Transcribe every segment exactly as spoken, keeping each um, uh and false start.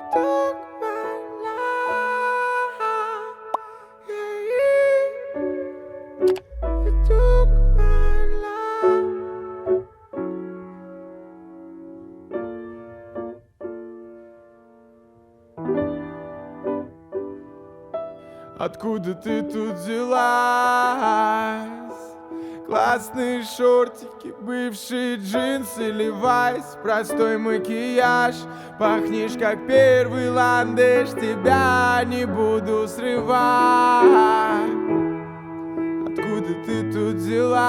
Откуда ты тут взялась? Классные шортики, бывшие джинсы, левайс, простой макияж. Пахнешь как первый ландыш, тебя не буду срывать. Откуда ты тут взялась?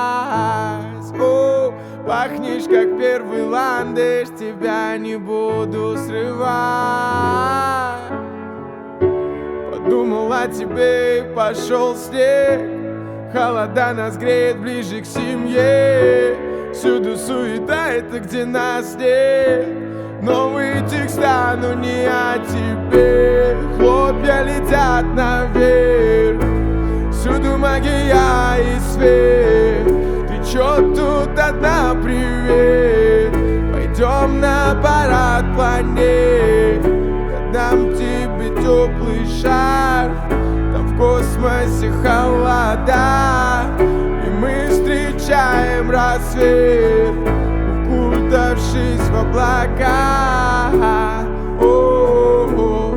О, пахнешь как первый ландыш, тебя не буду срывать. Подумал о тебе и пошел снег. Холода нас греет ближе к семье. Всюду суета, это где нас нет. Новые текста, но не о тебе. Хлопья летят наверх. Всюду магия и свет. Ты чё тут одна, привет? Пойдем на парад планет. Я дам тебе теплый шарф. Там в космосе холода, и мы встречаем рассвет, укутавшись в облака. О-о-о,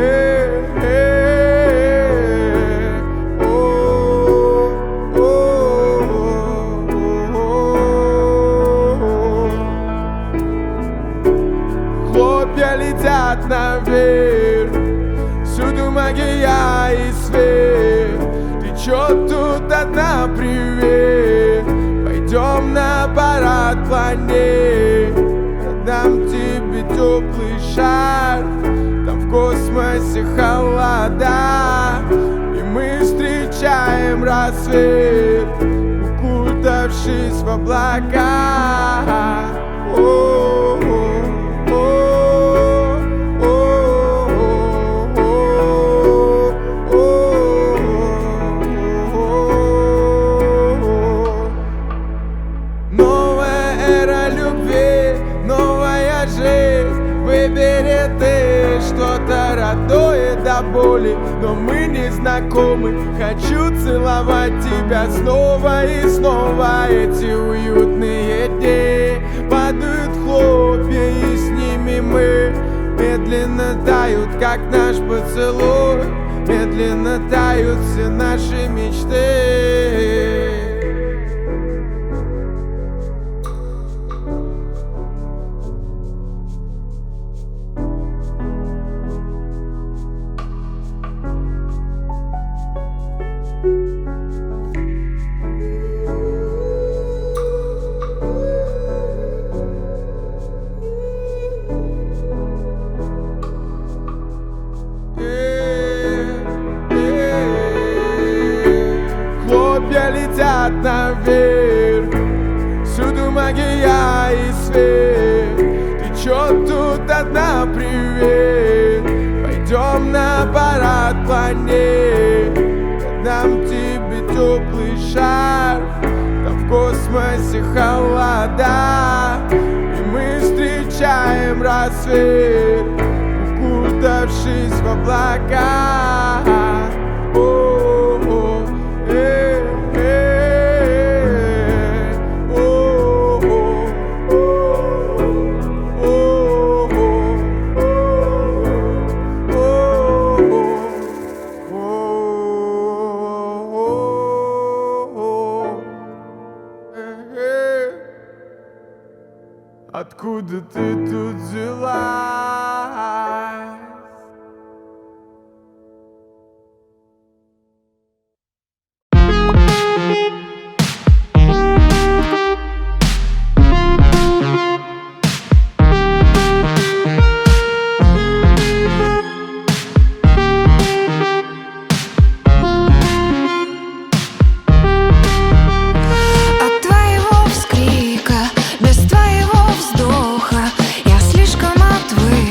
э-э-э, о-о-о. Хлопья летят наверх. Всюду магия и свет. Ты чё тут одна, привет? Пойдем на парад планет. Я дам тебе теплый шарф. Там в космосе холода, и мы встречаем рассвет, укутавшись в облака. О-о-о. Выбери ты что-то родное до боли, но мы не знакомы. Хочу целовать тебя снова и снова. Эти уютные дни падают хлопья, и с ними мы медленно тают, как наш поцелуй. Медленно тают все наши мечты. Хлопья летят наверх. Всюду магия и свет. Ты чё тут одна, привет? Пойдем на парад планет. Я дам тебе теплый шарф. Там в космосе холода, и мы встречаем рассвет, укутавшись в облака. О-о-о, э-э-э, о-о-о, о-о-о. Откуда ты тут взялась? Без твоего вздоха я слишком отвык.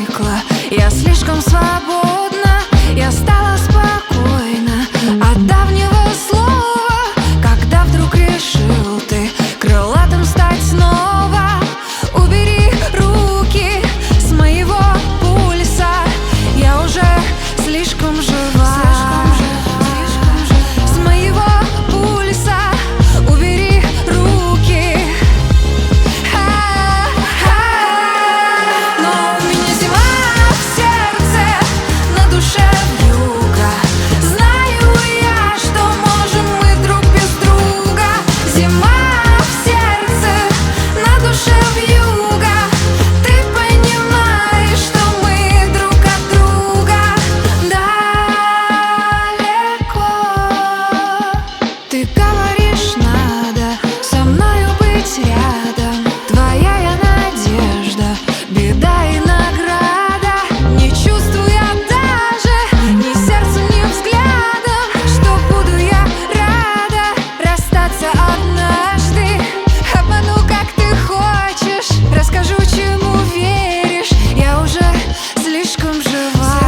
еда и награда. Не чувствуя даже ни сердцем, ни взглядом, что буду я рада расстаться однажды. Обману, как ты хочешь, расскажу, чему веришь. Я уже слишком жива,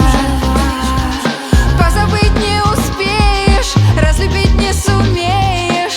позабыть не успеешь, разлюбить не сумеешь.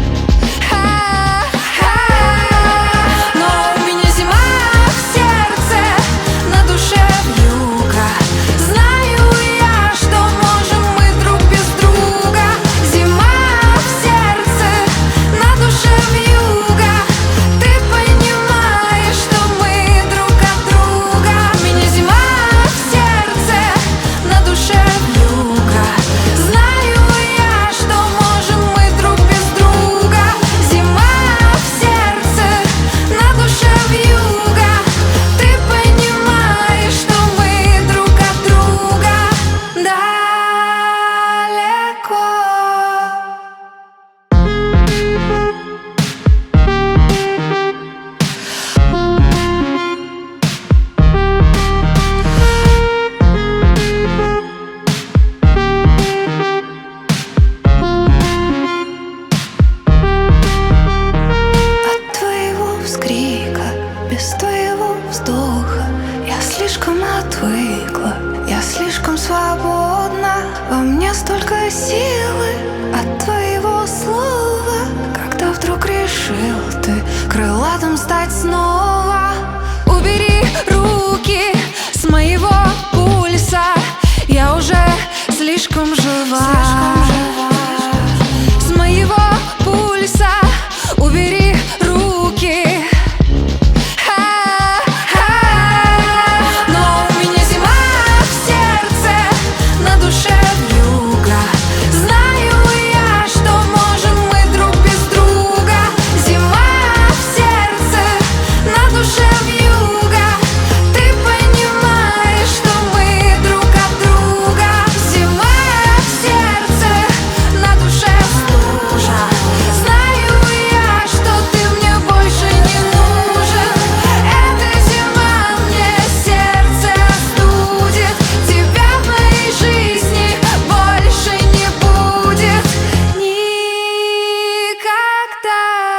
Но у меня зима в сердце, на душе вьюга. Знаю я, что можем мы друг без друга. Зима в сердце, на душе вьюга. Ты понимаешь, что мы друг от друга. У меня зима в сердце, на душе вьюга. Знаю я, что можем мы друг без друга. Зима в сердце, на душе вьюга. Ты понимаешь, что мы друг от друга далеко. От твоего вскрика, без твоего вздоха, я слишком отвыкла, я слишком свободна. Во мне столько силы от твоего слова. Когда вдруг решил ты крылатым стать снова. Убери руки с моего пульса, я уже слишком жива. С моего пульса убери руки. Но у меня зима в сердце, на душе вьюга. Знаю я, что можем мы друг без друга. Зима в сердце, на душе вьюга. Ты понимаешь, что мы друг от друга. Зима в сердце, на душе стужа. Знаю я, что ты мне больше не нужен. Эта зима мне сердце остудит. Тебя в моей жизни больше не будет никогда.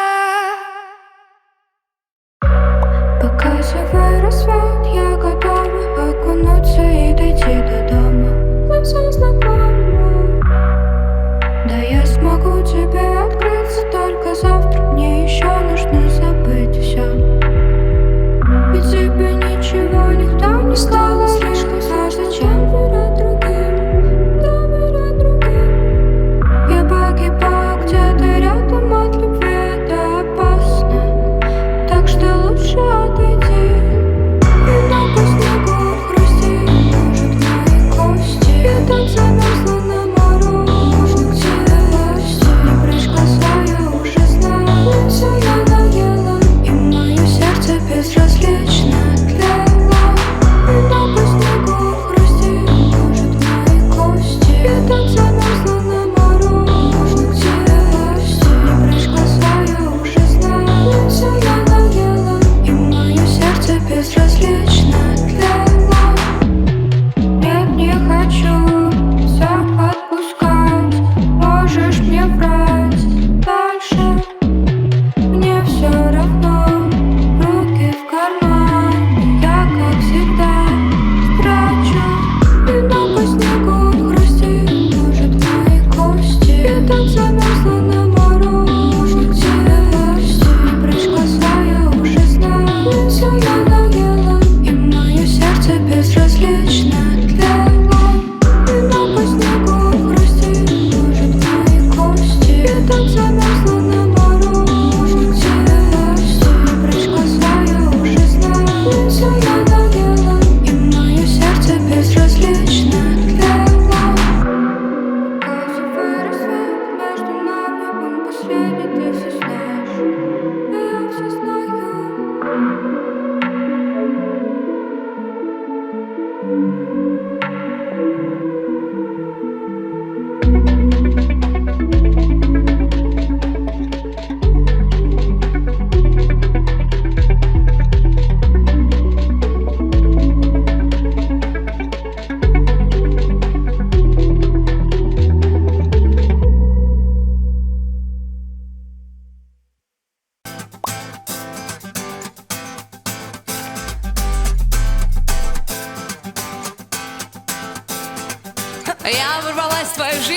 Показывай рассвет, я готова окунуться и дойти до дома. Нам все знакомо. Да я смогу тебе открыться только завтра. Мне еще нужно забыть все. Ведь тебе ничего никто не стало слишком. А зачем верить другим? Да, верить другим. Я погибаю где-то рядом от любви. Это опасно, так что лучше отойди. И на по снегу хрустит, может, мои кости. Я так замерзла на мору, нужно к тебе власти. Не прячь глаза, я уже знаю, все я наела. И мое сердце безразлично тлело. И на по снегу хрустит, может, мои кости. Я так замерзла на мору, нужно к тебе власти. Не прячь глаза, я уже знаю, все я наела. И мое сердце безразлично тлело. Нет, не хочу все отпускать. Можешь мне врать дальше. Мне все равно, руки в карман. Я, как всегда, спрячу. И на по снегу хрустит, может, мои кости. Я так замерзла на мору, нужно к тебе власти. Не прячь глаза, я уже знаю, все я наела. И мое сердце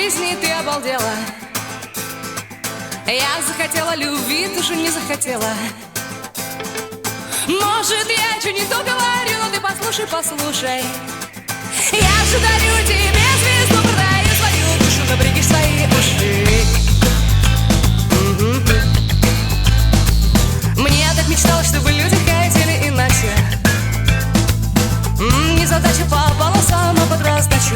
жизни, ты обалдела. Я захотела любви, ты же не захотела. Может, я что не то говорю, но ты послушай, послушай. Я же дарю тебе звезду, продаю свою душу, напряги свои уши. Мне так мечталось, чтобы люди хотели иначе. Не задача по волосам, а под раздачу.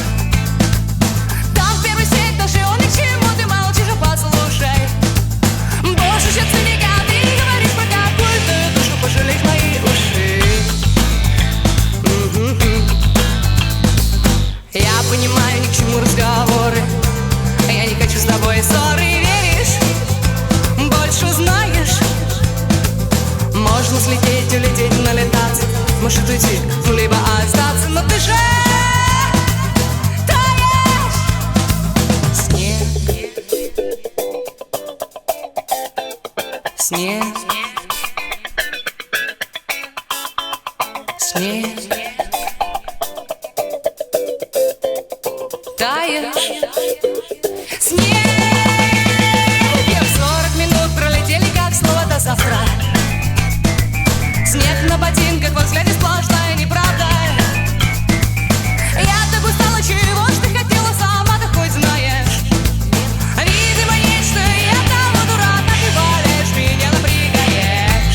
Там в первый свет даже он ни к чему, ты молчишь, а послушай. Больше, чем циника, ты не говоришь про какую-то душу, пожалей мои уши. Я понимаю, ни к чему разговоры. Я не хочу с тобой ссоры, веришь? Больше знаешь. Можно слететь, улететь, налетаться. Может уйти, либо остаться. Но ты же таешь. Снег, снег, снег, таешь. Снег. Сорок минут пролетели, как слово до завтра. Снег на ботинках, во взгляде сплошная неправда. Я так устала, чего ж ты хотела, сама-то хоть знаешь. Видимо, есть, что я того дурака, ты валяешь, меня напрягаешь.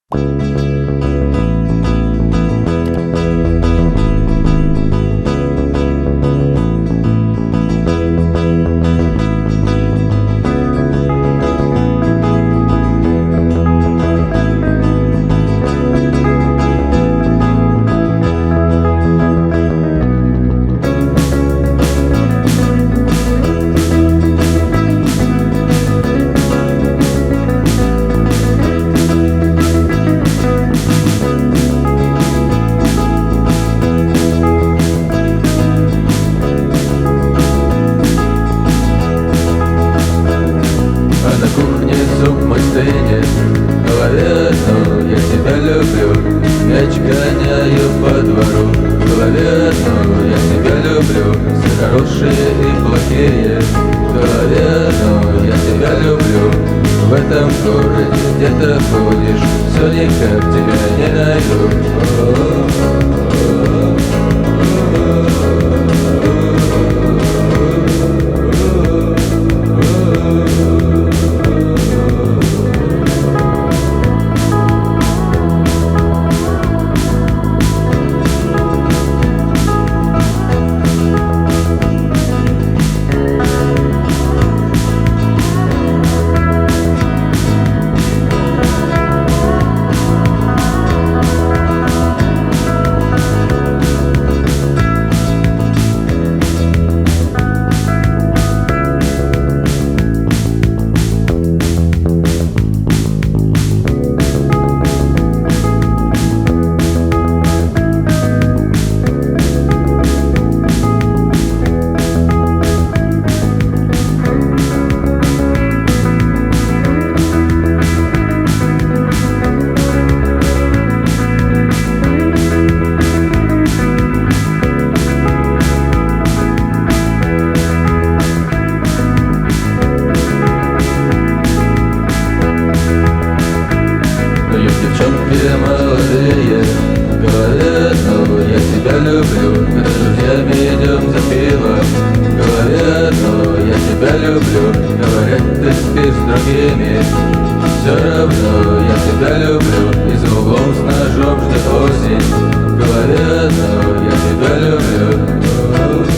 В голове, ну, я тебя люблю. Мяч гоняю по двору. В голове, ну, я тебя люблю. Все хорошие и плохие. В голове, ну, я тебя люблю. В этом городе где-то ходишь, все никак тебя не найду. Девчонки молодые, в голове, ну, я тебя люблю. Мы с друзьями идем за пивом. В голове, ну, я тебя люблю. Говорят, ты спишь с другими. Все равно я тебя люблю. И за углом с ножом ждет осень. В голове, ну, я тебя люблю.